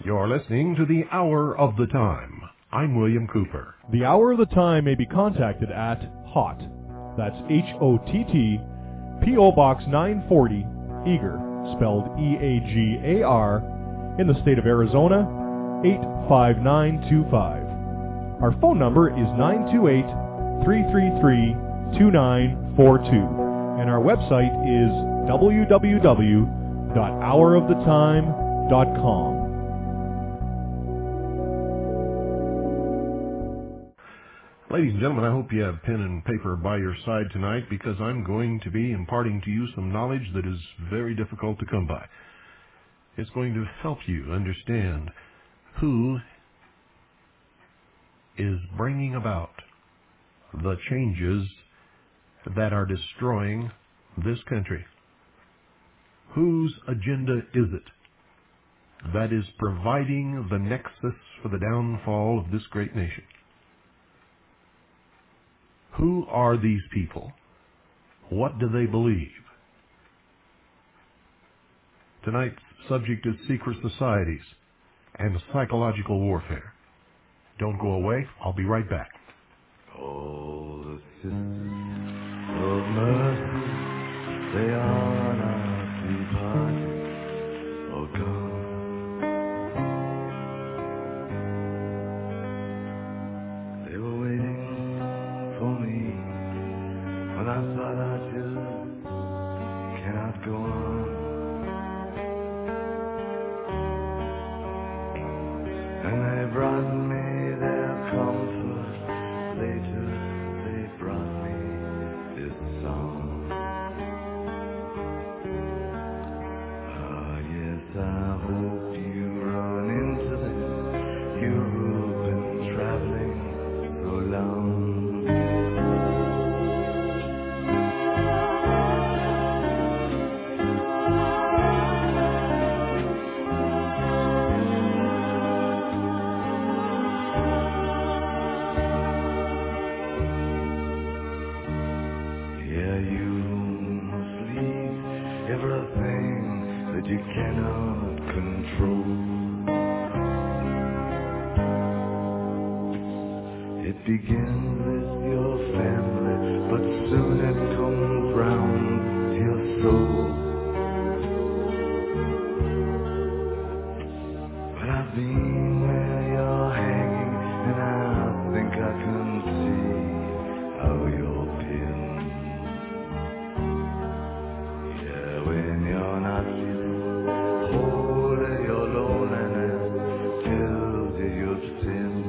You're listening to the Hour of the Time. I'm William Cooper. The Hour of the Time may be contacted at HOTT, that's H-O-T-T, P.O. Box 940, Eagar, spelled E-A-G-A-R, in the state of Arizona, 85925. Our phone number is 928-333-2942, and our website is www.houroftheTime.com. Ladies and gentlemen, I hope you have pen and paper by your side tonight, because I'm going to be imparting to you some knowledge that is very difficult to come by. It's going to help you understand who is bringing about the changes that are destroying this country. Whose agenda is it that is providing the nexus for the downfall of this great nation? Who are these people? What do they believe? Tonight's subject is secret societies and psychological warfare. Don't go away. I'll be right back. Oh, the sisters of mercy, they are not departed or gone. They were waiting for me when I thought I just cannot go on. And they brought me their comfort. Later they brought me this song. Ah, yes, I hope you run into them, you've been traveling so long. You cannot control. It begins with your family, but soon it comes round to your soul. But I've been where you're hanging, and I think I can see how you're pinned. Yeah, when you're not feeling your loneliness tells you you've sinned.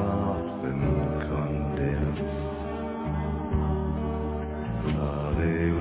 They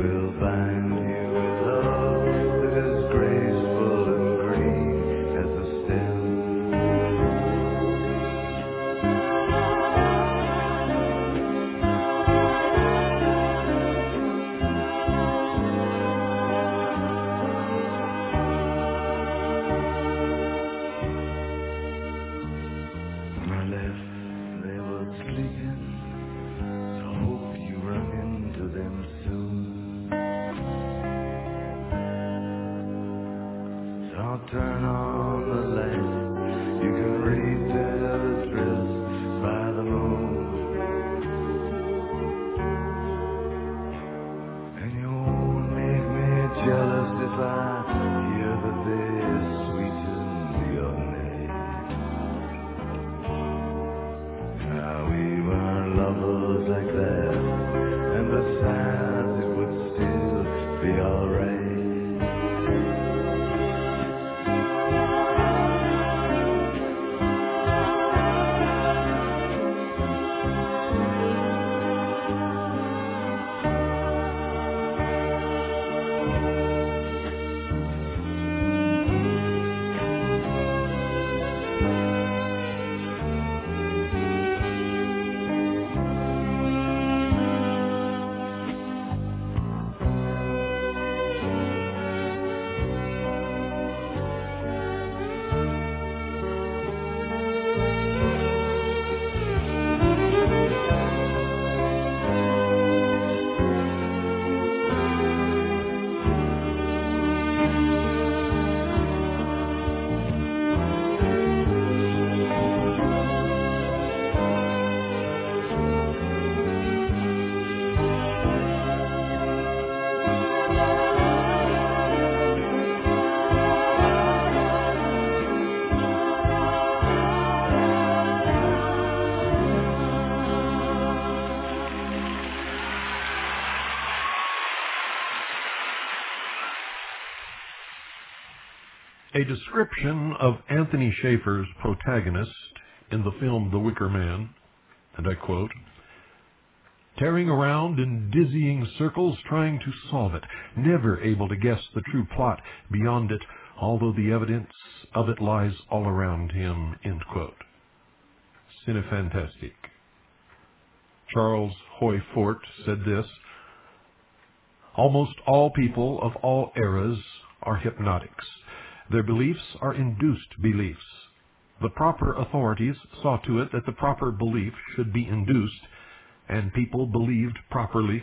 A description of Anthony Schaefer's protagonist in the film The Wicker Man, and I quote, "Tearing around in dizzying circles trying to solve it, never able to guess the true plot beyond it, although the evidence of it lies all around him," end quote. Cinefantastique. Charles Hoy Fort said this, "Almost all people of all eras are hypnotics. Their beliefs are induced beliefs. The proper authorities saw to it that the proper belief should be induced, and people believed properly."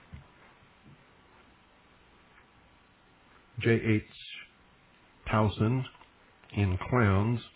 J.H. Towson in Clowns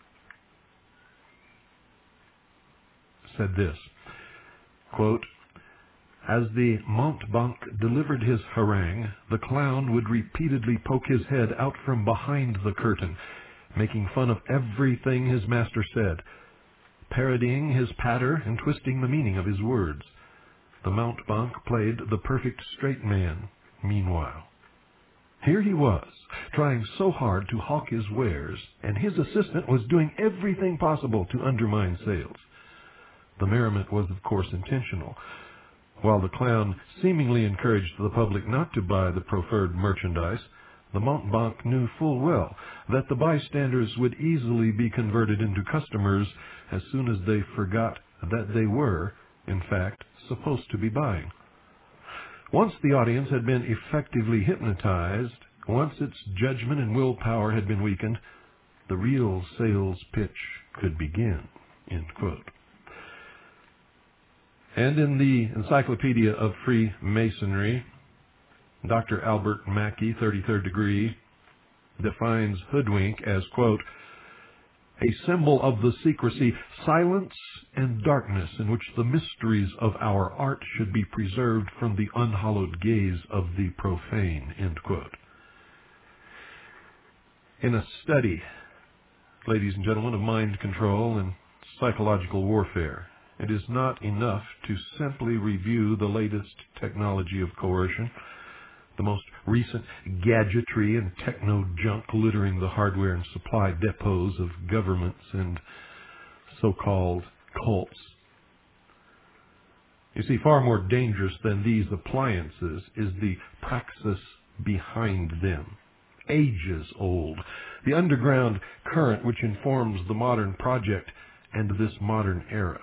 said this, quote, "As the mountebank delivered his harangue, the clown would repeatedly poke his head out from behind the curtain, making fun of everything his master said, parodying his patter and twisting the meaning of his words. The mountebank played the perfect straight man meanwhile. Here he was, trying so hard to hawk his wares, and his assistant was doing everything possible to undermine sales. The merriment was, of course, intentional. While the clown seemingly encouraged the public not to buy the proffered merchandise, the mountebank knew full well that the bystanders would easily be converted into customers as soon as they forgot that they were, in fact, supposed to be buying. Once the audience had been effectively hypnotized, once its judgment and willpower had been weakened, the real sales pitch could begin," end quote. And in the Encyclopedia of Freemasonry, Dr. Albert Mackey, 33rd degree, defines hoodwink as, quote, "A symbol of the secrecy, silence, and darkness in which the mysteries of our art should be preserved from the unhallowed gaze of the profane," end quote. In a study, ladies and gentlemen, of mind control and psychological warfare, it is not enough to simply review the latest technology of coercion, the most recent gadgetry and techno-junk littering the hardware and supply depots of governments and so-called cults. You see, far more dangerous than these appliances is the praxis behind them, ages old, the underground current which informs the modern project and this modern era.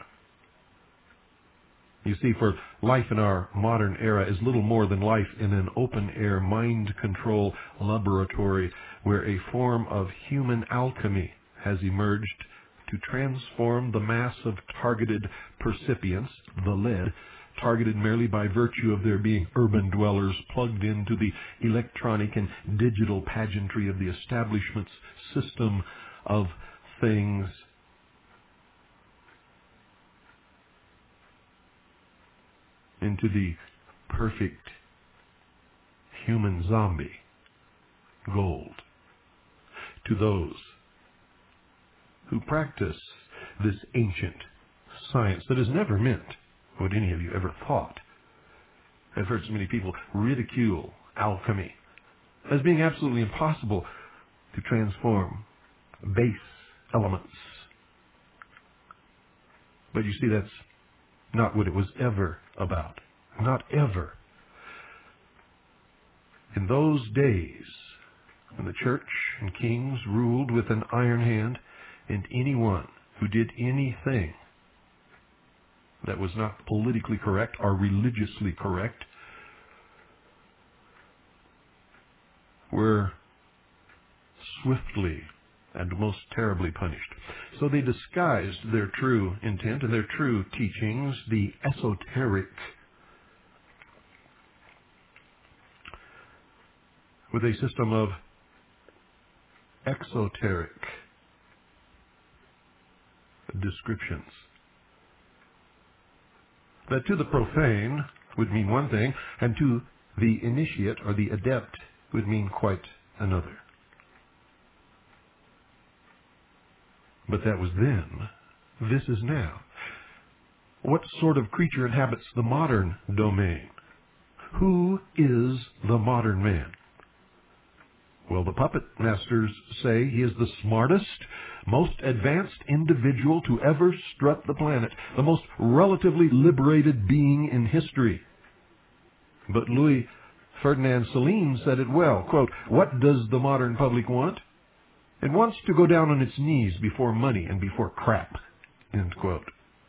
You see, for life in our modern era is little more than life in an open-air mind control laboratory where a form of human alchemy has emerged to transform the mass of targeted percipients, the lead, targeted merely by virtue of their being urban dwellers plugged into the electronic and digital pageantry of the establishment's system of things, into the perfect human zombie, gold, to those who practice this ancient science that has never meant what any of you ever thought. I've heard so many people ridicule alchemy as being absolutely impossible to transform base elements. But you see, that's not what it was ever about. Not ever. In those days, when the church and kings ruled with an iron hand, and anyone who did anything that was not politically correct or religiously correct were swiftly and most terribly punished. So they disguised their true intent and their true teachings, the esoteric, with a system of exoteric descriptions that to the profane would mean one thing, and to the initiate or the adept would mean quite another. But that was then. This is now. What sort of creature inhabits the modern domain? Who is the modern man? Well, the puppet masters say he is the smartest, most advanced individual to ever strut the planet, the most relatively liberated being in history. But Louis Ferdinand Céline said it well, quote, "What does the modern public want? It wants to go down on its knees before money and before crap," end quote.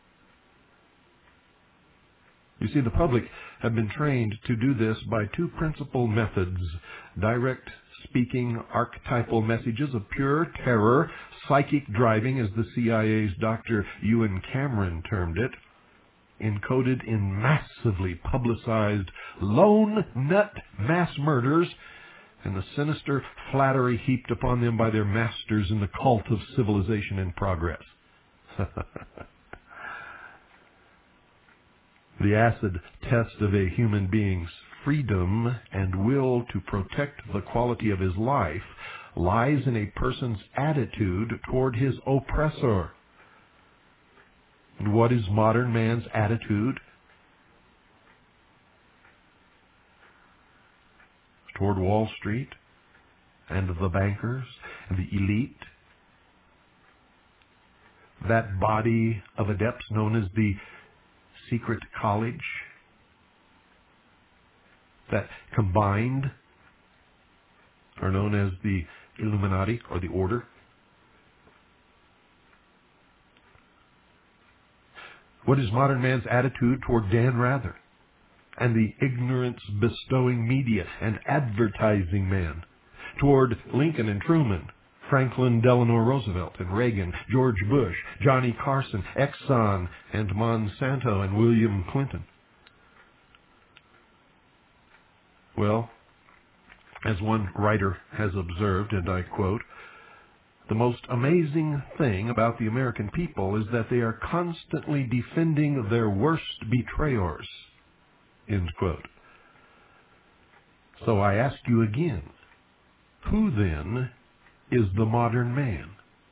You see, the public have been trained to do this by two principal methods: direct speaking archetypal messages of pure terror, psychic driving, as the CIA's Dr. Ewan Cameron termed it, encoded in massively publicized lone nut mass murders, and the sinister flattery heaped upon them by their masters in the cult of civilization and progress. The acid test of a human being's freedom and will to protect the quality of his life lies in a person's attitude toward his oppressor. And what is modern man's attitude toward Wall Street and the bankers and the elite? That body of adepts known as the secret college, that combined are known as the Illuminati or the Order. What is modern man's attitude toward Dan Rather and the ignorance-bestowing media and advertising man, toward Lincoln and Truman, Franklin Delano Roosevelt and Reagan, George Bush, Johnny Carson, Exxon and Monsanto, and William Clinton? Well, as one writer has observed, and I quote, "The most amazing thing about the American people is that they are constantly defending their worst betrayers," end quote. So I ask you again, who then is the modern man?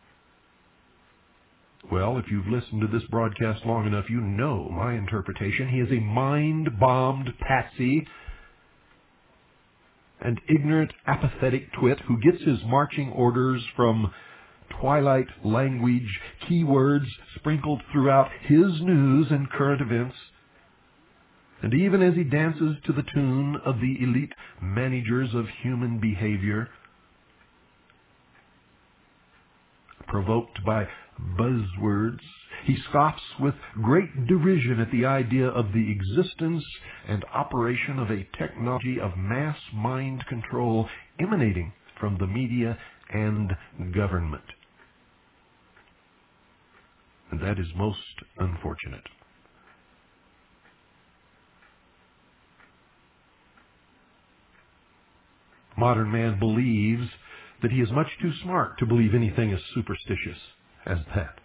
Well, if you've listened to this broadcast long enough, you know my interpretation. He is a mind-bombed patsy, an ignorant, apathetic twit who gets his marching orders from twilight language, keywords sprinkled throughout his news and current events. And even as he dances to the tune of the elite managers of human behavior, provoked by buzzwords, he scoffs with great derision at the idea of the existence and operation of a technology of mass mind control emanating from the media and government. And that is most unfortunate. Modern man believes that he is much too smart to believe anything as superstitious as that.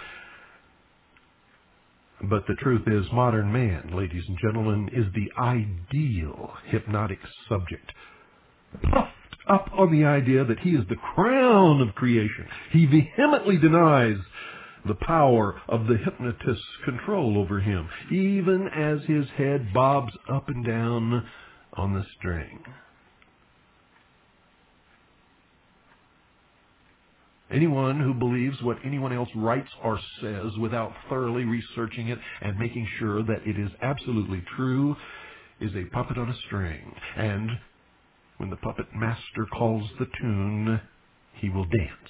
But the truth is, modern man, ladies and gentlemen, is the ideal hypnotic subject, puffed up on the idea that he is the crown of creation. He vehemently denies the power of the hypnotist's control over him, even as his head bobs up and down on the string. Anyone who believes what anyone else writes or says without thoroughly researching it and making sure that it is absolutely true is a puppet on a string. And when the puppet master calls the tune, he will dance.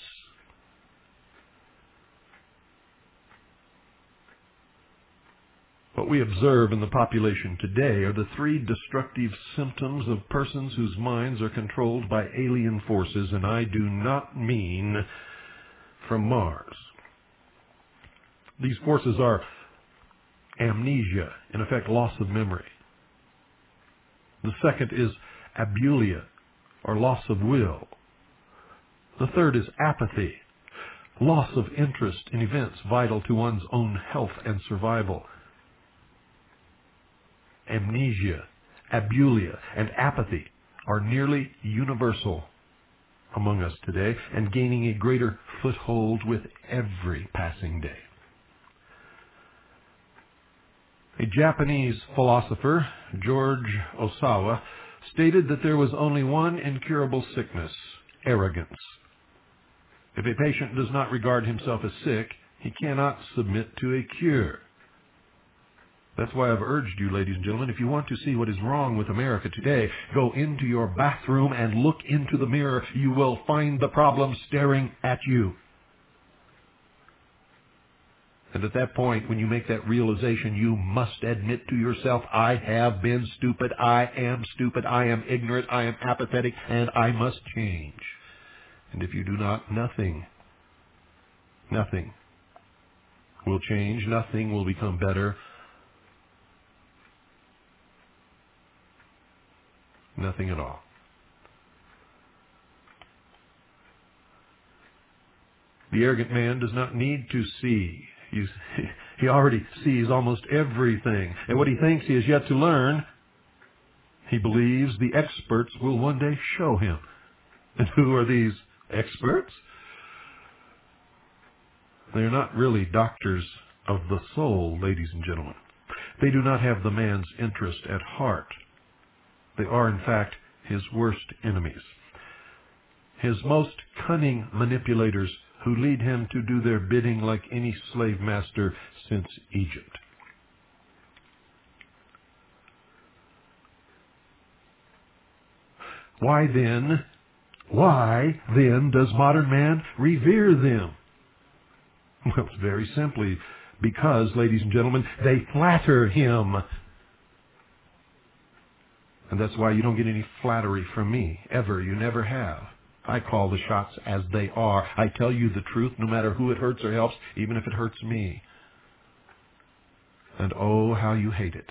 What we observe in the population today are the three destructive symptoms of persons whose minds are controlled by alien forces, and I do not mean from Mars. These forces are amnesia, in effect loss of memory. The second is abulia, or loss of will. The third is apathy, loss of interest in events vital to one's own health and survival. Amnesia, abulia, and apathy are nearly universal among us today and gaining a greater foothold with every passing day. A Japanese philosopher, George Osawa, stated that there was only one incurable sickness, arrogance. If a patient does not regard himself as sick, he cannot submit to a cure. That's why I've urged you, ladies and gentlemen, if you want to see what is wrong with America today, go into your bathroom and look into the mirror. You will find the problem staring at you. And at that point, when you make that realization, you must admit to yourself, I have been stupid, I am ignorant, I am apathetic, and I must change. And if you do not, nothing will change, nothing will become better. Nothing at all. The arrogant man does not need to see. He already sees almost everything. And what he thinks he has yet to learn, he believes the experts will one day show him. And who are these experts? They're not really doctors of the soul, ladies and gentlemen. They do not have the man's interest at heart. They are, in fact, his worst enemies. His most cunning manipulators who lead him to do their bidding like any slave master since Egypt. Why then does modern man revere them? Well, it's very simply because, ladies and gentlemen, they flatter him. And that's why you don't get any flattery from me, ever. You never have. I call the shots as they are. I tell you the truth, no matter who it hurts or helps, even if it hurts me. And oh, how you hate it.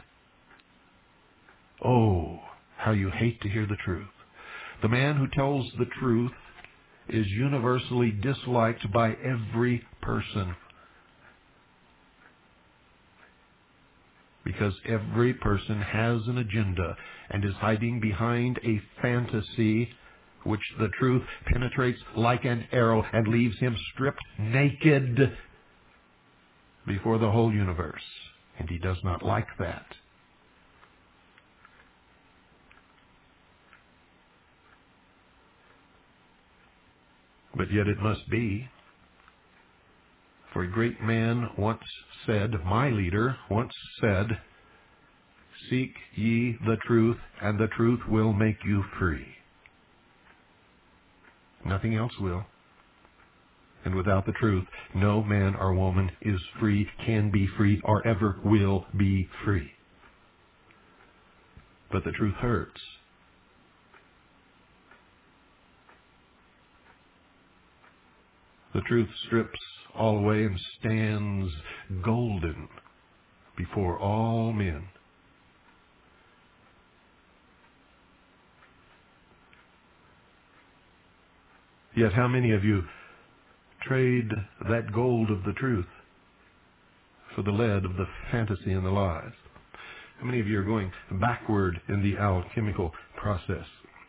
Oh, how you hate to hear the truth. The man who tells the truth is universally disliked by every person. Because every person has an agenda and is hiding behind a fantasy which the truth penetrates like an arrow and leaves him stripped naked before the whole universe. And he does not like that. But yet it must be. For a great man once said, my leader once said, seek ye the truth, and the truth will make you free. Nothing else will. And without the truth, no man or woman is free, can be free, or ever will be free. But the truth hurts. The truth strips all away and stands golden before all men. Yet how many of you trade that gold of the truth for the lead of the fantasy and the lies? How many of you are going backward in the alchemical process?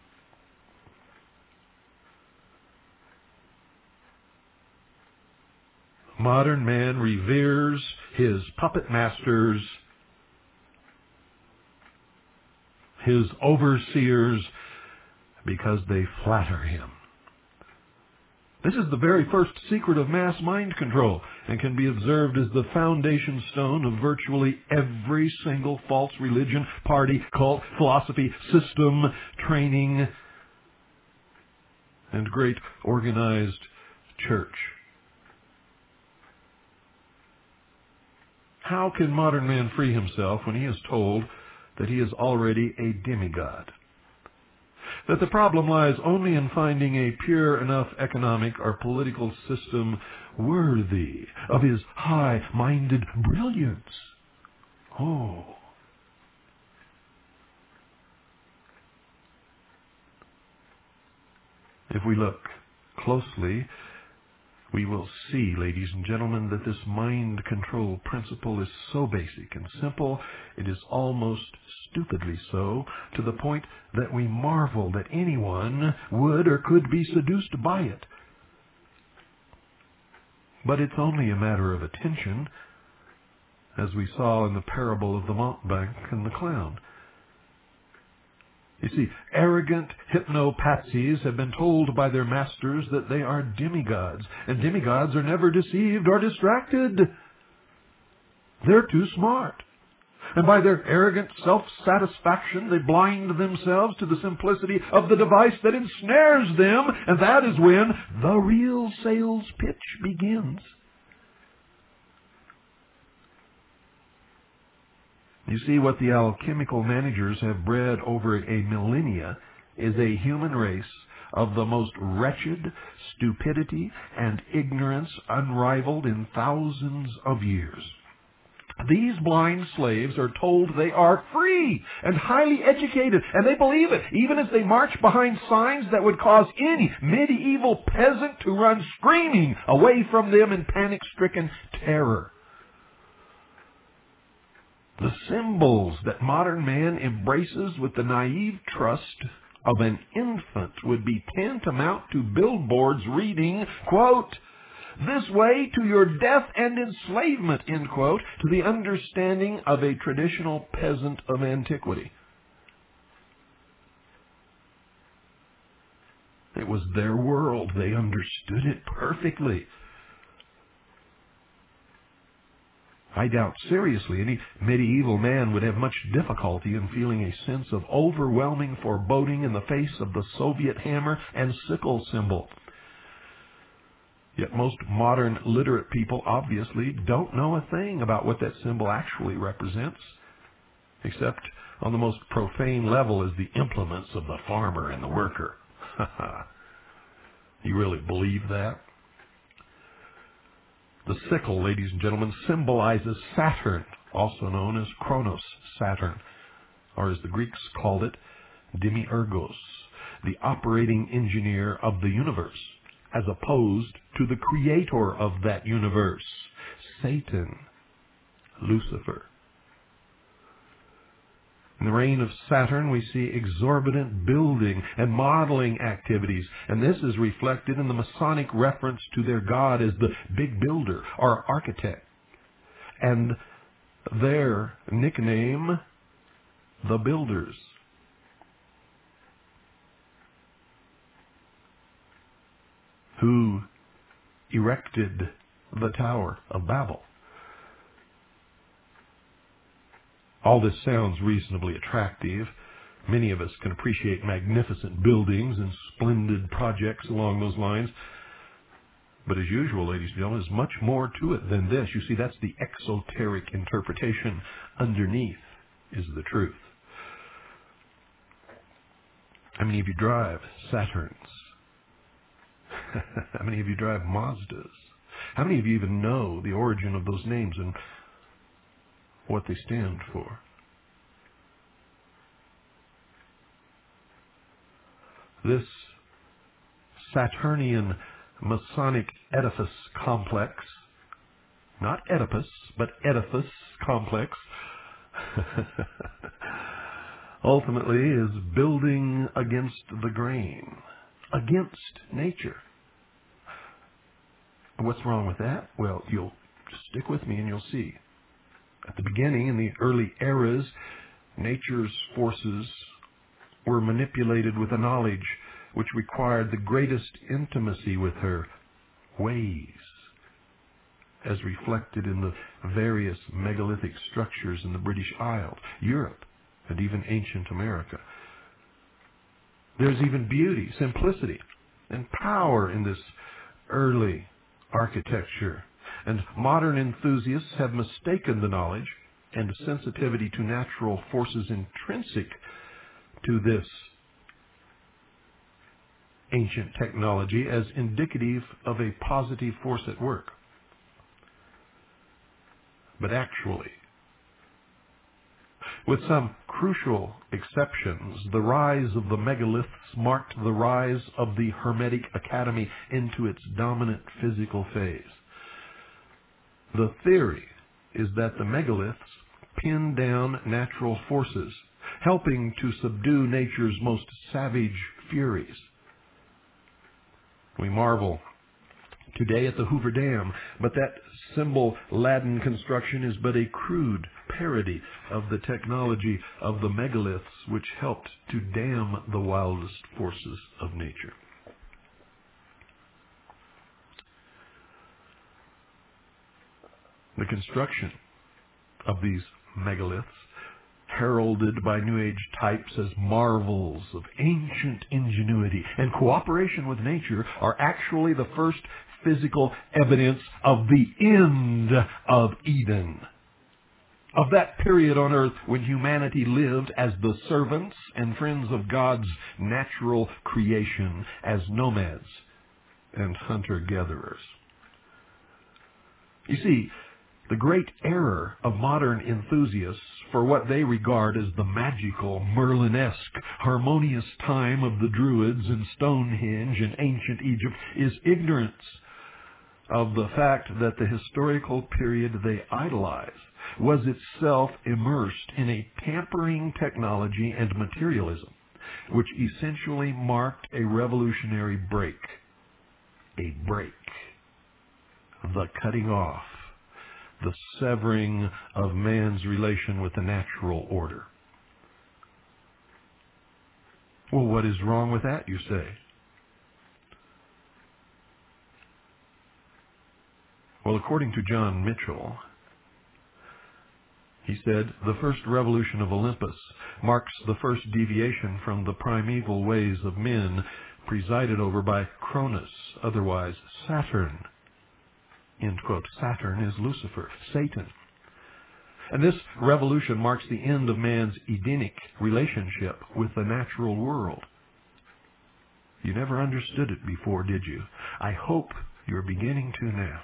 Modern man reveres his puppet masters, his overseers, because they flatter him. This is the very first secret of mass mind control and can be observed as the foundation stone of virtually every single false religion, party, cult, philosophy, system, training, and great organized church. How can modern man free himself when he is told that he is already a demigod? That the problem lies only in finding a pure enough economic or political system worthy of his high-minded brilliance. Oh. If we look closely, we will see, ladies and gentlemen, that this mind control principle is so basic and simple, it is almost stupidly so, to the point that we marvel that anyone would or could be seduced by it. But it's only a matter of attention, as we saw in the parable of the mountebank and the clown. You see, arrogant hypnopatsies have been told by their masters that they are demigods, and demigods are never deceived or distracted. They're too smart. And by their arrogant self-satisfaction, they blind themselves to the simplicity of the device that ensnares them, and that is when the real sales pitch begins. You see, what the alchemical managers have bred over a millennia is a human race of the most wretched stupidity and ignorance unrivaled in thousands of years. These blind slaves are told they are free and highly educated, and they believe it, even as they march behind signs that would cause any medieval peasant to run screaming away from them in panic-stricken terror. The symbols that modern man embraces with the naive trust of an infant would be tantamount to billboards reading, quote, "This way to your death and enslavement," end quote, to the understanding of a traditional peasant of antiquity. It was their world. They understood it perfectly. I doubt seriously any medieval man would have much difficulty in feeling a sense of overwhelming foreboding in the face of the Soviet hammer and sickle symbol. Yet most modern literate people obviously don't know a thing about what that symbol actually represents, except on the most profane level as the implements of the farmer and the worker. You really believe that? The sickle, ladies and gentlemen, symbolizes Saturn, also known as Kronos, Saturn, or as the Greeks called it, Demiurgos, the operating engineer of the universe, as opposed to the creator of that universe, Satan, Lucifer. In the reign of Saturn, we see exorbitant building and modeling activities, and this is reflected in the Masonic reference to their god as the big builder or architect, and their nickname, the Builders. Who erected the Tower of Babel. All this sounds reasonably attractive. Many of us can appreciate magnificent buildings and splendid projects along those lines. But as usual, ladies and gentlemen, there's much more to it than this. You see, that's the exoteric interpretation. Underneath is the truth. How many of you drive Saturns? How many of you drive Mazdas? How many of you even know the origin of those names and what they stand for? This Saturnian Masonic edifice complex, not Oedipus, but edifice complex, ultimately is building against the grain, against nature. What's wrong with that? Well, you'll stick with me and you'll see. At the beginning, in the early eras, nature's forces were manipulated with a knowledge which required the greatest intimacy with her ways, as reflected in the various megalithic structures in the British Isles, Europe, and even ancient America. There's even beauty, simplicity, and power in this early architecture. And modern enthusiasts have mistaken the knowledge and sensitivity to natural forces intrinsic to this ancient technology as indicative of a positive force at work. But actually, with some crucial exceptions, the rise of the megaliths marked the rise of the Hermetic Academy into its dominant physical phase. The theory is that the megaliths pin down natural forces, helping to subdue nature's most savage furies. We marvel today at the Hoover Dam, but that symbol-laden construction is but a crude parody of the technology of the megaliths which helped to dam the wildest forces of nature. The construction of these megaliths, heralded by New Age types as marvels of ancient ingenuity and cooperation with nature, are actually the first physical evidence of the end of Eden, of that period on earth when humanity lived as the servants and friends of God's natural creation, as nomads and hunter-gatherers. You see, the great error of modern enthusiasts for what they regard as the magical, Merlin-esque, harmonious time of the Druids and Stonehenge in ancient Egypt is ignorance of the fact that the historical period they idolize was itself immersed in a pampering technology and materialism, which essentially marked a revolutionary break. A break. The cutting off, the severing of man's relation with the natural order. Well, what is wrong with that, you say? Well, according to John Mitchell, he said, the first revolution of Olympus marks the first deviation from the primeval ways of men presided over by Cronus, otherwise Saturn. End quote. Saturn is Lucifer, Satan. And this revolution marks the end of man's Edenic relationship with the natural world. You never understood it before, did you? I hope you're beginning to now.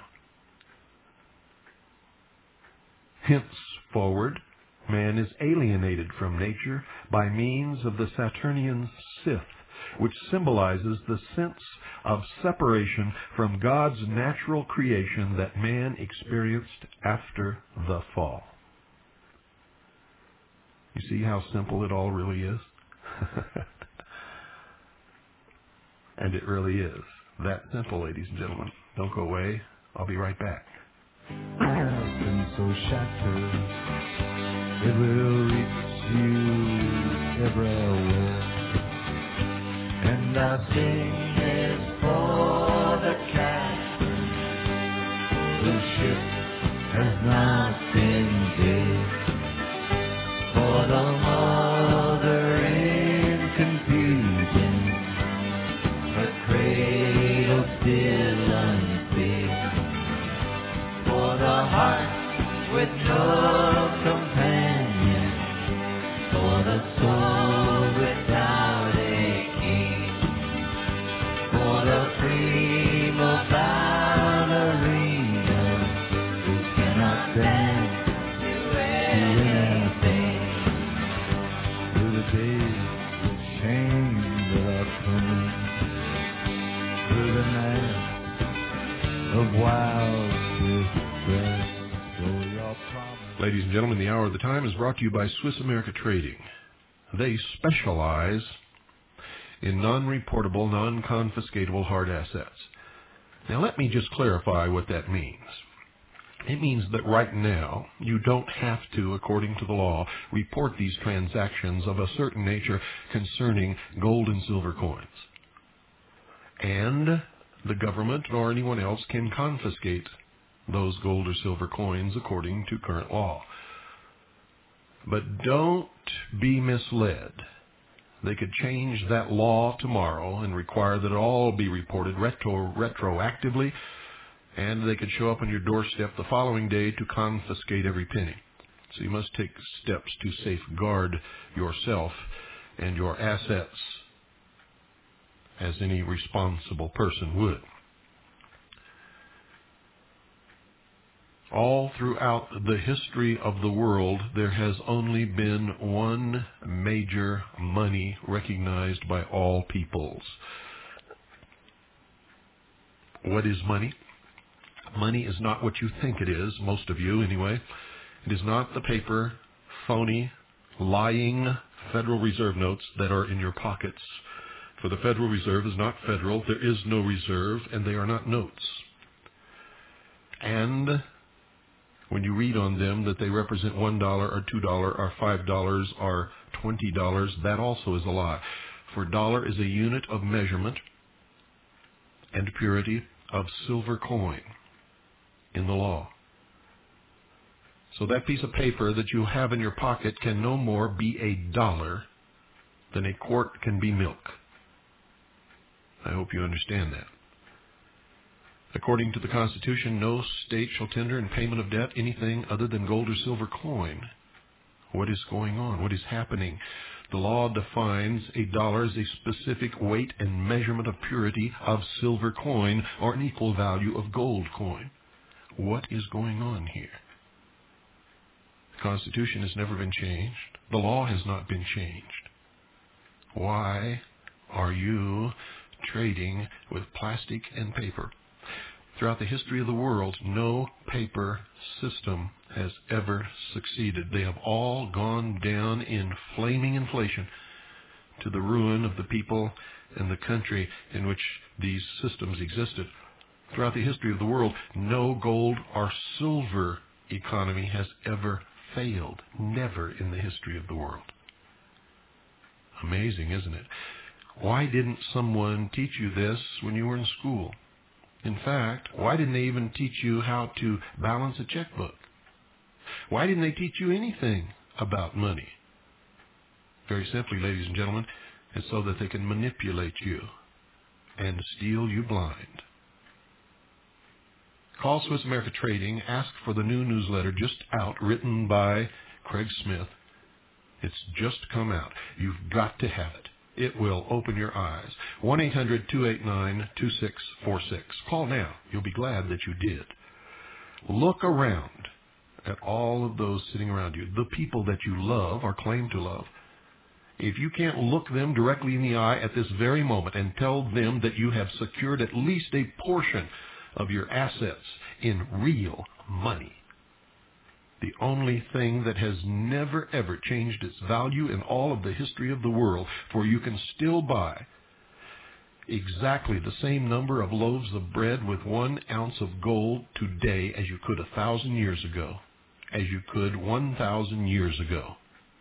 Henceforward, man is alienated from nature by means of the Saturnian scythe, which symbolizes the sense of separation from God's natural creation that man experienced after the fall. You see how simple it all really is? And it really is. That simple, ladies and gentlemen. Don't go away. I'll be right back. I've been so shattered, it will reach you everywhere. And I sing this for the captain whose ship has not been dead, for the mother in confusion, her cradle still unfilled, for the heart with no companion, for the soul without a king, for the prima ballerina who cannot dance to anything, through the days of shame that are coming, through the night of wild distress. Ladies and gentlemen, the Hour of the Time is brought to you by Swiss America Trading. They specialize in non-reportable, non-confiscatable hard assets. Now let me just clarify what that means. It means that right now you don't have to, according to the law, report these transactions of a certain nature concerning gold and silver coins. And the government or anyone else can confiscate those gold or silver coins according to current law. But don't be misled. They could change that law tomorrow and require that it all be reported retroactively, and they could show up on your doorstep the following day to confiscate every penny. So you must take steps to safeguard yourself and your assets as any responsible person would. All throughout the history of the world, there has only been one major money recognized by all peoples. What is money? Money is not what you think it is, most of you anyway. It is not the paper, phony, lying Federal Reserve notes that are in your pockets. For the Federal Reserve is not federal, there is no reserve, and they are not notes. And When you read on them that they represent $1 or $2 or $5 or $20, that also is a lie. For dollar is a unit of measurement and purity of silver coin in the law. So that piece of paper that you have in your pocket can no more be $1 than a quart can be milk. I hope you understand that. According to the Constitution, no state shall tender in payment of debt anything other than gold or silver coin. What is going on? What is happening? The law defines $1 as a specific weight and measurement of purity of silver coin or an equal value of gold coin. What is going on here? The Constitution has never been changed. The law has not been changed. Why are you trading with plastic and paper? Throughout the history of the world, no paper system has ever succeeded. They have all gone down in flaming inflation to the ruin of the people and the country in which these systems existed. Throughout the history of the world, no gold or silver economy has ever failed. Never in the history of the world. Amazing, isn't it? Why didn't someone teach you this when you were in school? In fact, why didn't they even teach you how to balance a checkbook? Why didn't they teach you anything about money? Very simply, ladies and gentlemen, it's so that they can manipulate you and steal you blind. Call Swiss America Trading. Ask for the new newsletter just out, written by Craig Smith. It's just come out. You've got to have it. It will open your eyes. 1-800-289-2646. Call now. You'll be glad that you did. Look around at all of those sitting around you, the people that you love or claim to love. If you can't look them directly in the eye at this very moment and tell them that you have secured at least a portion of your assets in real money, the only thing that has never ever changed its value in all of the history of the world, for you can still buy exactly the same number of loaves of bread with 1 ounce of gold today as you could 1,000 years ago, as you could 1,000 years ago.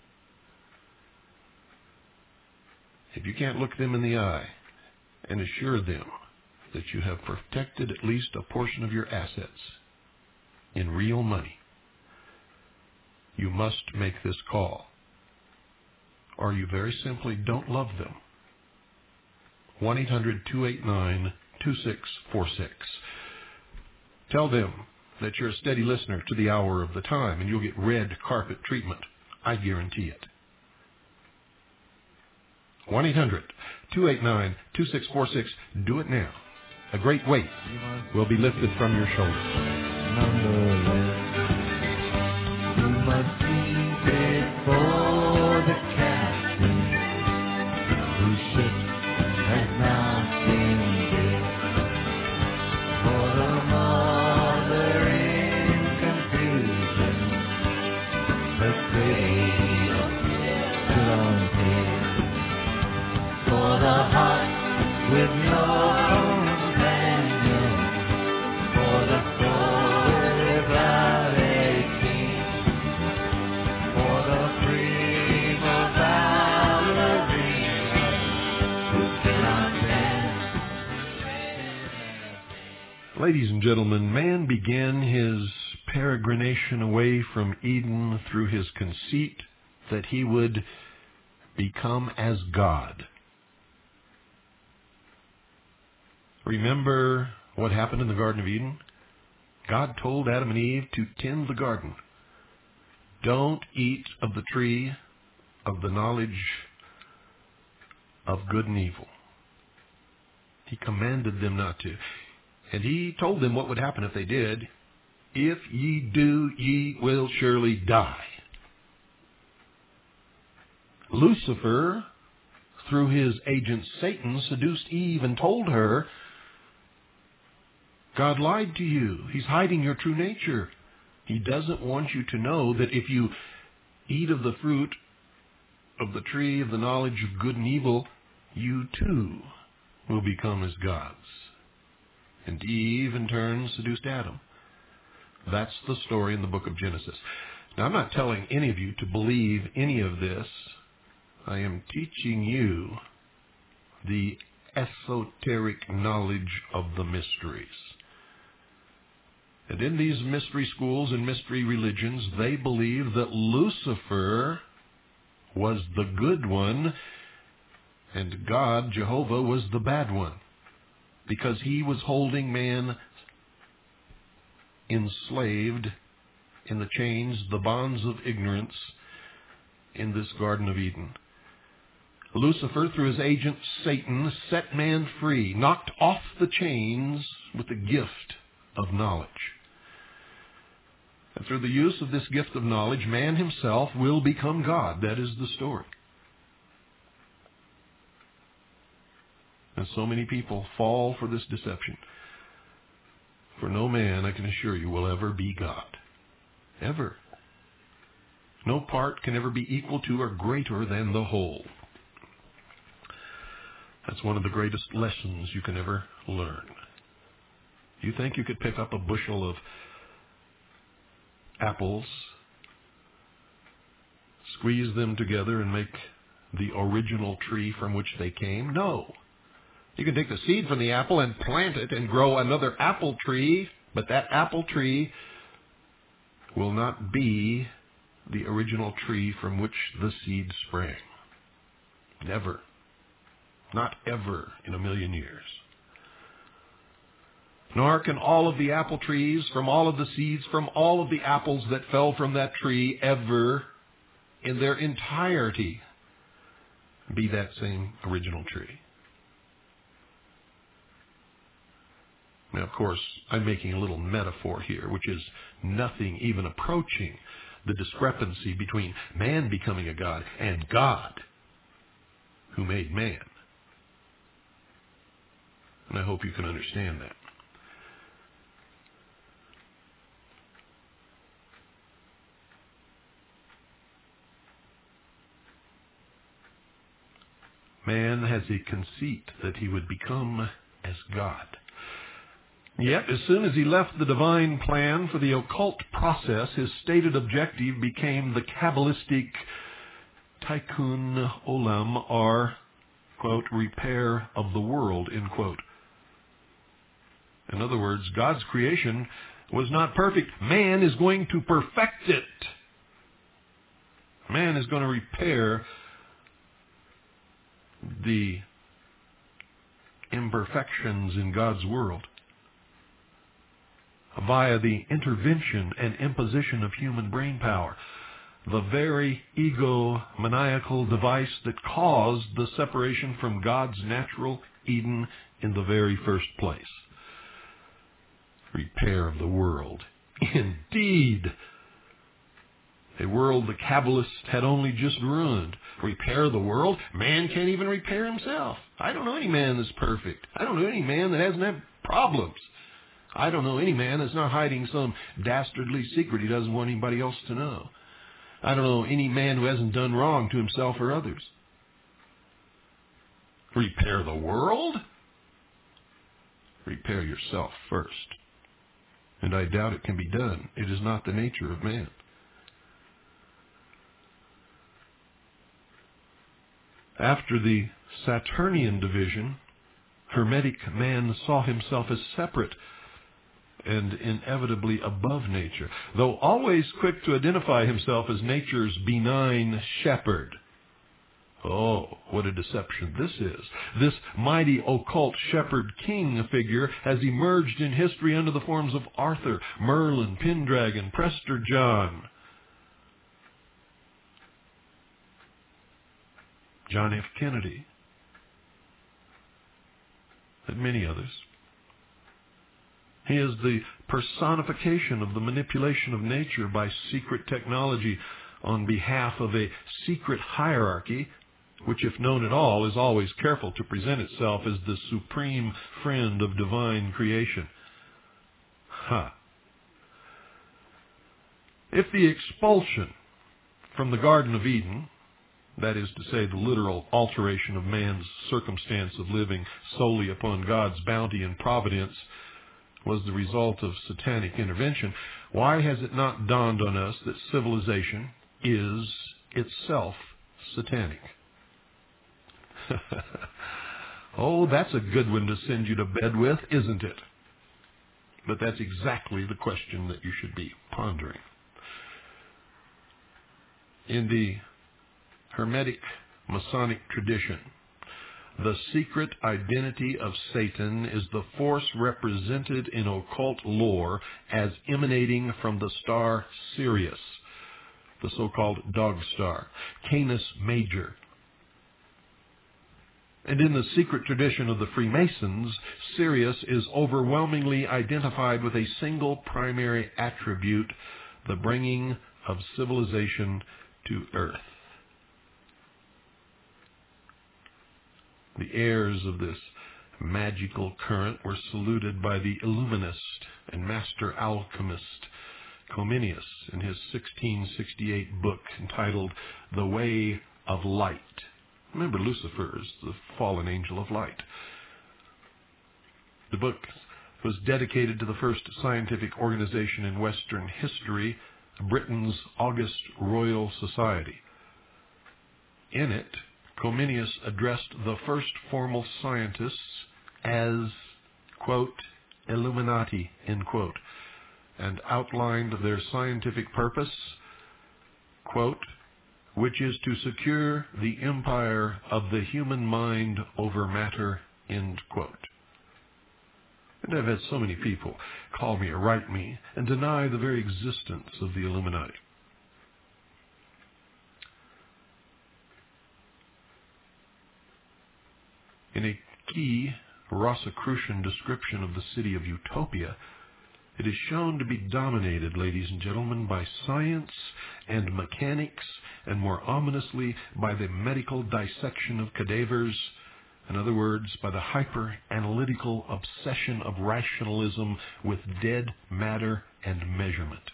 If you can't look them in the eye and assure them that you have protected at least a portion of your assets in real money, you must make this call, or you very simply don't love them. 1-800-289-2646. Tell them that you're a steady listener to the hour of the time, and you'll get red carpet treatment. I guarantee it. 1-800-289-2646. Do it now. A great weight will be lifted from your shoulders. You must keep it for the captain whose ship has not been built, for the mother in confusion, the cradle still unfilled, for the heart with no companion, for the soul without a king, for the prima ballerina who cannot dance. Ladies and gentlemen, man began his peregrination away from Eden through his conceit that he would become as God. Remember what happened in the Garden of Eden? God told Adam and Eve to tend the garden. Don't eat of the tree of the knowledge of good and evil. He commanded them not to. And he told them what would happen if they did. If ye do, ye will surely die. Lucifer, through his agent Satan, seduced Eve and told her, God lied to you. He's hiding your true nature. He doesn't want you to know that if you eat of the fruit of the tree of the knowledge of good and evil, you too will become as gods. And Eve, in turn, seduced Adam. That's the story in the book of Genesis. Now, I'm not telling any of you to believe any of this. I am teaching you the esoteric knowledge of the mysteries. And in these mystery schools and mystery religions, they believe that Lucifer was the good one and God, Jehovah, was the bad one, because he was holding man enslaved in the chains, the bonds of ignorance in this Garden of Eden. Lucifer, through his agent Satan, set man free, knocked off the chains with the gift of knowledge. And through the use of this gift of knowledge, man himself will become God. That is the story. And so many people fall for this deception. For no man, I can assure you, will ever be God. Ever. No part can ever be equal to or greater than the whole. That's one of the greatest lessons you can ever learn. You think you could pick up a bushel of apples, squeeze them together, and make the original tree from which they came? No. You can take the seed from the apple and plant it and grow another apple tree, but that apple tree will not be the original tree from which the seed sprang. Never. Not ever in a million years. Nor can all of the apple trees, from all of the seeds, from all of the apples that fell from that tree ever, in their entirety, be that same original tree. Now, of course, I'm making a little metaphor here, which is nothing even approaching the discrepancy between man becoming a God and God, who made man. And I hope you can understand that. Man has a conceit that he would become as God. Yet, as soon as he left the divine plan for the occult process, his stated objective became the Kabbalistic tikkun olam, or, quote, repair of the world, end quote. In other words, God's creation was not perfect. Man is going to perfect it. Man is going to repair the imperfections in God's world via the intervention and imposition of human brain power, the very egomaniacal device that caused the separation from God's natural Eden in the very first place. Repair of the world. Indeed, a world the Kabbalists had only just ruined. Repair the world? Man can't even repair himself. I don't know any man that's perfect. I don't know any man that hasn't had problems. I don't know any man that's not hiding some dastardly secret he doesn't want anybody else to know. I don't know any man who hasn't done wrong to himself or others. Repair the world? Repair yourself first. And I doubt it can be done. It is not the nature of man. After the Saturnian division, Hermetic man saw himself as separate and inevitably above nature, though always quick to identify himself as nature's benign shepherd. Oh, what a deception this is. This mighty occult shepherd king figure has emerged in history under the forms of Arthur, Merlin, Pendragon, Prester John, John F. Kennedy, and many others. He is the personification of the manipulation of nature by secret technology on behalf of a secret hierarchy, which, if known at all, is always careful to present itself as the supreme friend of divine creation. If the expulsion from the Garden of Eden, that is to say, the literal alteration of man's circumstance of living solely upon God's bounty and providence, was the result of satanic intervention, why has it not dawned on us that civilization is itself satanic? Oh, that's a good one to send you to bed with, isn't it? But that's exactly the question that you should be pondering. In the Hermetic Masonic tradition, the secret identity of Satan is the force represented in occult lore as emanating from the star Sirius, the so-called dog star, Canis Major. And in the secret tradition of the Freemasons, Sirius is overwhelmingly identified with a single primary attribute, the bringing of civilization to Earth. The heirs of this magical current were saluted by the Illuminist and master alchemist Comenius in his 1668 book entitled The Way of Light. Remember, Lucifer is the fallen angel of light. The book was dedicated to the first scientific organization in Western history, Britain's August Royal Society. In it, Comenius addressed the first formal scientists as, quote, Illuminati, end quote, and outlined their scientific purpose, quote, which is to secure the empire of the human mind over matter, end quote. And I've had so many people call me or write me and deny the very existence of the Illuminati. In a key Rosicrucian description of the city of Utopia, it is shown to be dominated, ladies and gentlemen, by science and mechanics, and more ominously by the medical dissection of cadavers. In other words, by the hyper-analytical obsession of rationalism with dead matter and measurement.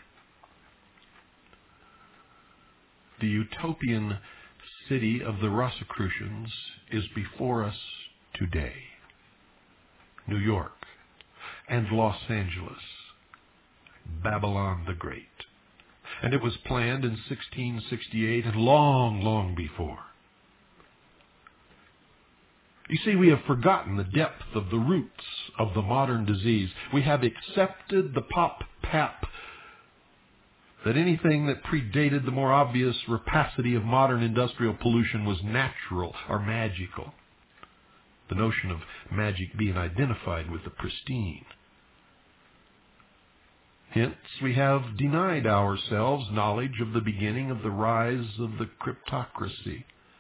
The utopian city of the Rosicrucians is before us today. New York and Los Angeles, Babylon the Great. And it was planned in 1668 and long, long before. You see, we have forgotten the depth of the roots of the modern disease. We have accepted the pop-pap that anything that predated the more obvious rapacity of modern industrial pollution was natural or magical. The notion of magic being identified with the pristine. Hence, we have denied ourselves knowledge of the beginning of the rise of the cryptocracy.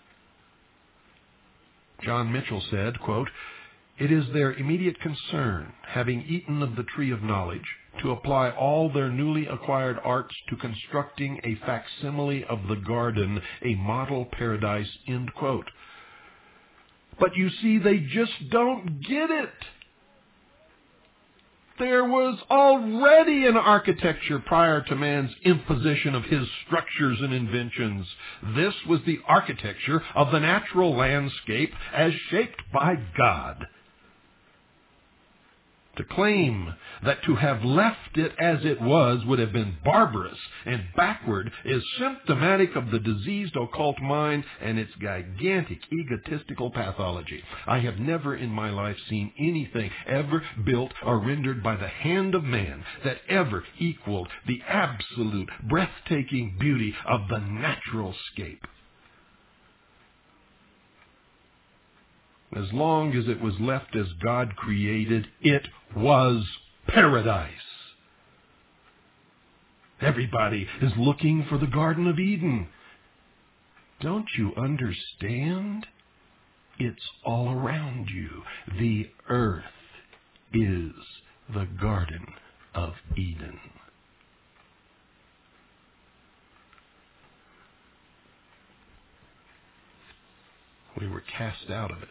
John Mitchell said, quote, "It is their immediate concern, having eaten of the tree of knowledge, to apply all their newly acquired arts to constructing a facsimile of the garden, a model paradise," end quote. But you see, they just don't get it. There was already an architecture prior to man's imposition of his structures and inventions. This was the architecture of the natural landscape as shaped by God. To claim that to have left it as it was would have been barbarous and backward is symptomatic of the diseased occult mind and its gigantic egotistical pathology. I have never in my life seen anything ever built or rendered by the hand of man that ever equaled the absolute breathtaking beauty of the natural scape. As long as it was left as God created, it was paradise. Everybody is looking for the Garden of Eden. Don't you understand? It's all around you. The earth is the Garden of Eden. We were cast out of it.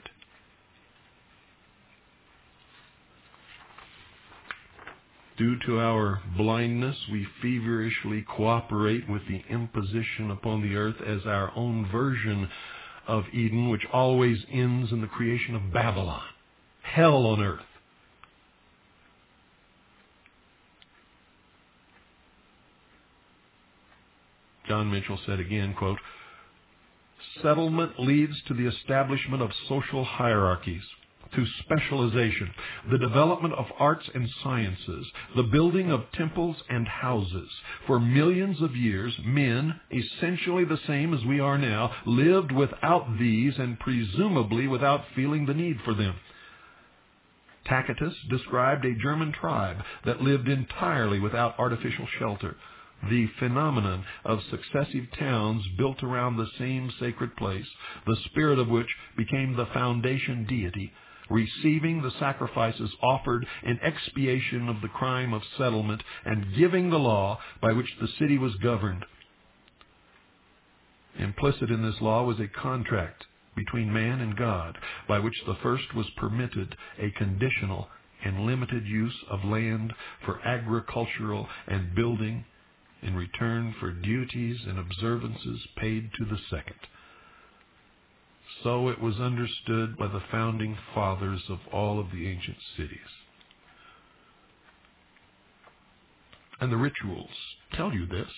Due to our blindness, we feverishly cooperate with the imposition upon the earth as our own version of Eden, which always ends in the creation of Babylon, hell on earth. John Mitchell said again, quote, "Settlement leads to the establishment of social hierarchies, to specialization, the development of arts and sciences, the building of temples and houses. For millions of years, men, essentially the same as we are now, lived without these and presumably without feeling the need for them." Tacitus described a German tribe that lived entirely without artificial shelter. The phenomenon of successive towns built around the same sacred place, the spirit of which became the foundation deity, receiving the sacrifices offered in expiation of the crime of settlement and giving the law by which the city was governed. Implicit in this law was a contract between man and God, by which the first was permitted a conditional and limited use of land for agricultural and building in return for duties and observances paid to the second. So it was understood by the founding fathers of all of the ancient cities. And the rituals tell you this.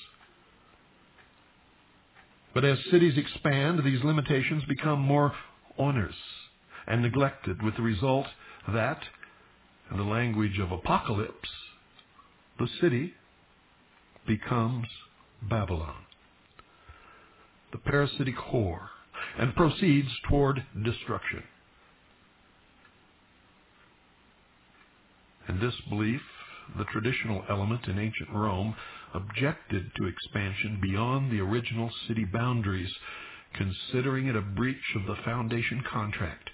But as cities expand, these limitations become more onerous and neglected, with the result that, in the language of Apocalypse, the city becomes Babylon, the parasitic whore, and proceeds toward destruction. In this belief, the traditional element in ancient Rome objected to expansion beyond the original city boundaries, considering it a breach of the foundation contract.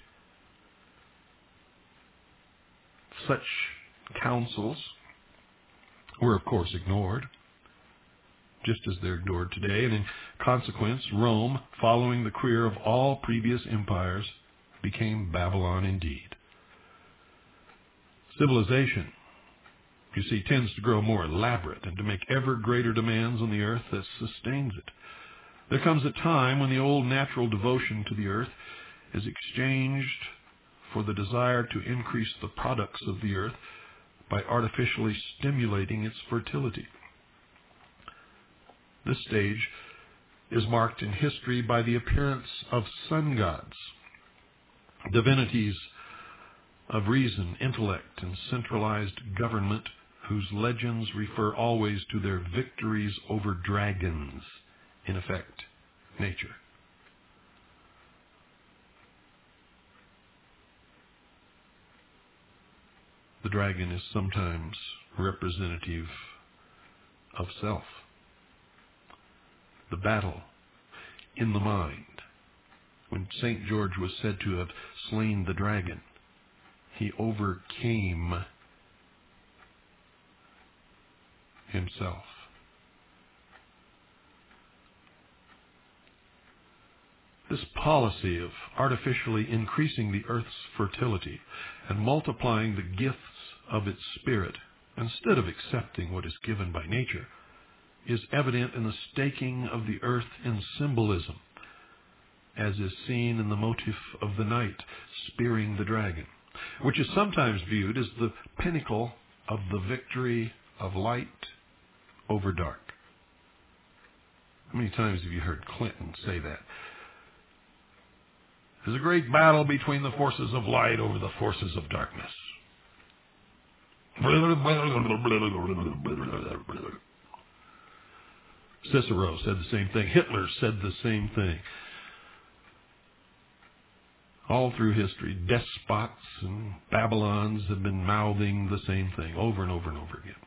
Such counsels were, of course, ignored, just as they're ignored today, and in consequence, Rome, following the career of all previous empires, became Babylon indeed. Civilization, you see, tends to grow more elaborate and to make ever greater demands on the earth that sustains it. There comes a time when the old natural devotion to the earth is exchanged for the desire to increase the products of the earth by artificially stimulating its fertility. This stage is marked in history by the appearance of sun gods, divinities of reason, intellect, and centralized government, whose legends refer always to their victories over dragons, in effect, nature. The dragon is sometimes representative of self. The battle in the mind. When St. George was said to have slain the dragon, he overcame himself. This policy of artificially increasing the earth's fertility and multiplying the gifts of its spirit, instead of accepting what is given by nature, is evident in the staking of the earth in symbolism, as is seen in the motif of the knight spearing the dragon, which is sometimes viewed as the pinnacle of the victory of light over dark. How many times have you heard Clinton say that? There's a great battle between the forces of light over the forces of darkness. Cicero said the same thing. Hitler said the same thing. All through history, despots and Babylons have been mouthing the same thing over and over and over again.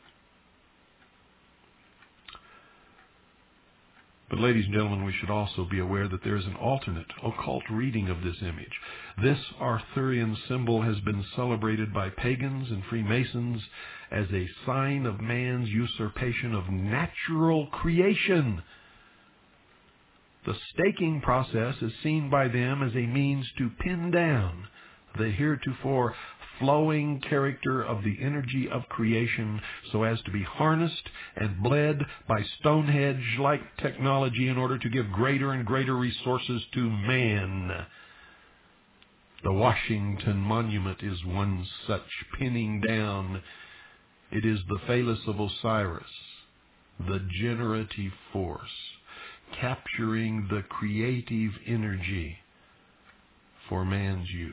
But ladies and gentlemen, we should also be aware that there is an alternate, occult reading of this image. This Arthurian symbol has been celebrated by pagans and Freemasons as a sign of man's usurpation of natural creation. The staking process is seen by them as a means to pin down the heretofore flowing character of the energy of creation so as to be harnessed and bled by Stonehenge-like technology in order to give greater and greater resources to man. The Washington Monument is one such pinning down. It is the phallus of Osiris, the generative force, capturing the creative energy for man's use.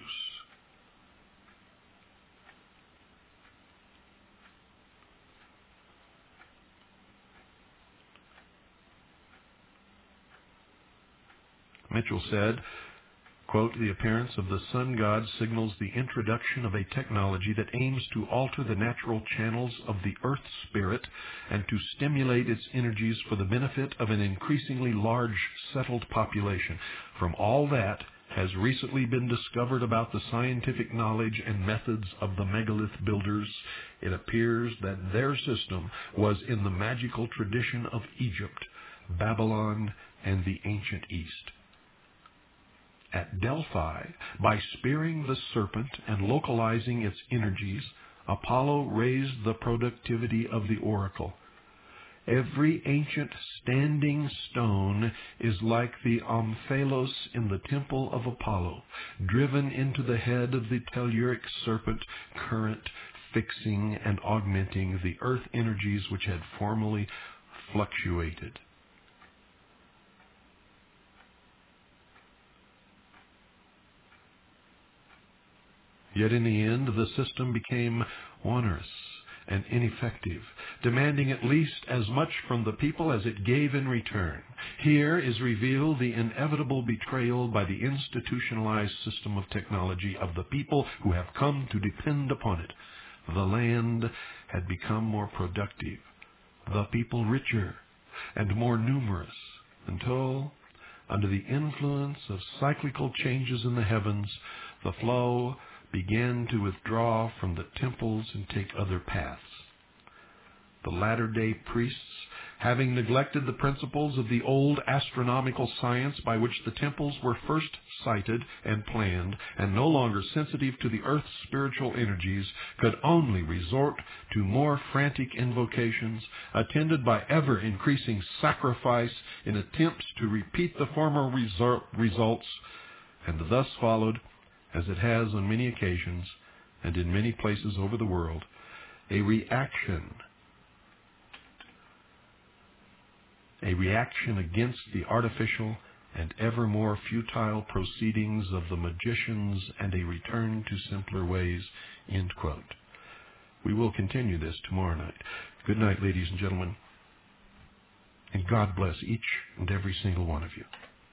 Mitchell said, quote, "The appearance of the sun god signals the introduction of a technology that aims to alter the natural channels of the earth spirit and to stimulate its energies for the benefit of an increasingly large settled population. From all that has recently been discovered about the scientific knowledge and methods of the megalith builders, it appears that their system was in the magical tradition of Egypt, Babylon, and the ancient East. At Delphi, by spearing the serpent and localizing its energies, Apollo raised the productivity of the oracle. Every ancient standing stone is like the omphalos in the temple of Apollo, driven into the head of the telluric serpent current, fixing and augmenting the earth energies which had formerly fluctuated." Yet in the end, the system became onerous and ineffective, demanding at least as much from the people as it gave in return. Here is revealed the inevitable betrayal by the institutionalized system of technology of the people who have come to depend upon it. The land had become more productive, the people richer and more numerous, until, under the influence of cyclical changes in the heavens, the flow began to withdraw from the temples and take other paths. The latter-day priests, having neglected the principles of the old astronomical science by which the temples were first sited and planned, and no longer sensitive to the earth's spiritual energies, could only resort to more frantic invocations, attended by ever-increasing sacrifice in attempts to repeat the former results, and thus followed, as it has on many occasions and in many places over the world, a reaction against the artificial and ever more futile proceedings of the magicians and a return to simpler ways." End quote. We will continue this tomorrow night. Good night, ladies and gentlemen, and God bless each and every single one of you.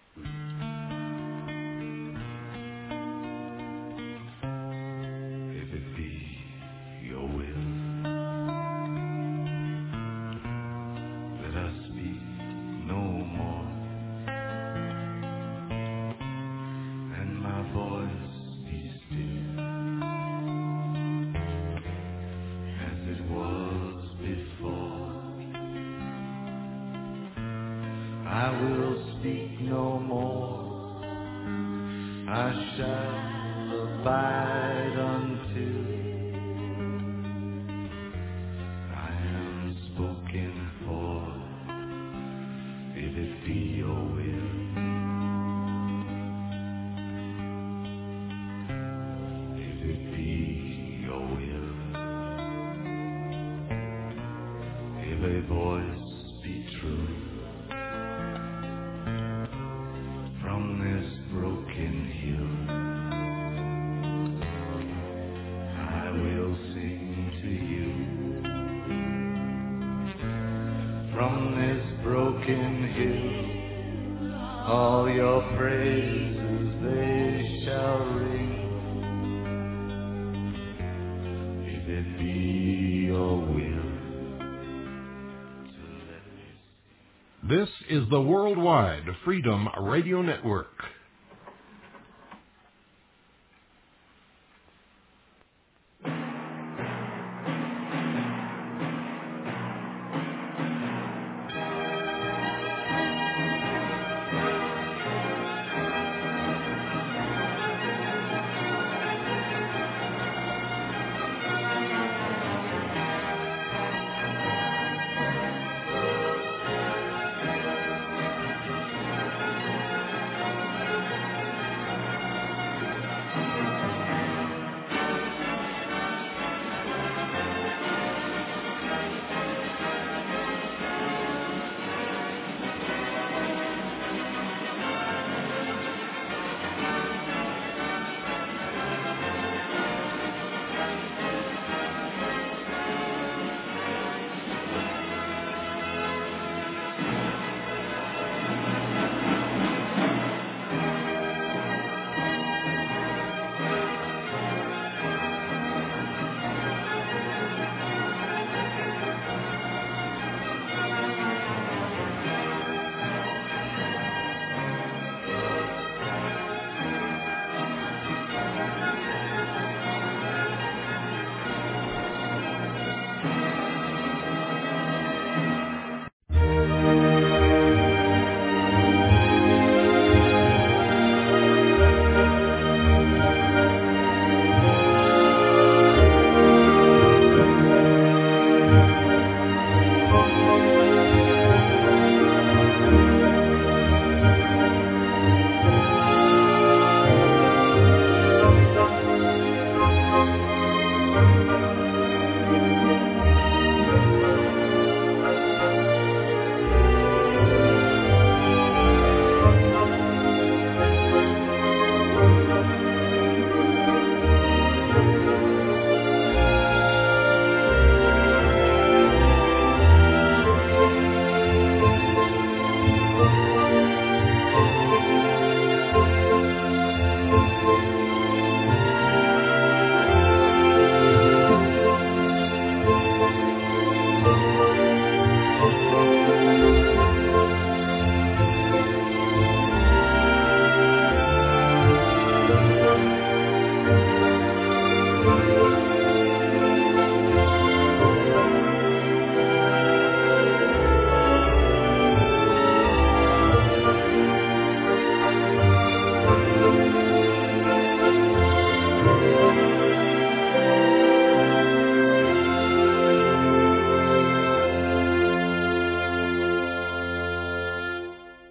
I will speak no more. I shall abide until I am spoken for, if it be your will. If it be your will. If a voice be true from this broken hill, I will sing to you. From this broken hill, all your praises they shall ring. If it be your will. This is the Worldwide Freedom Radio Network.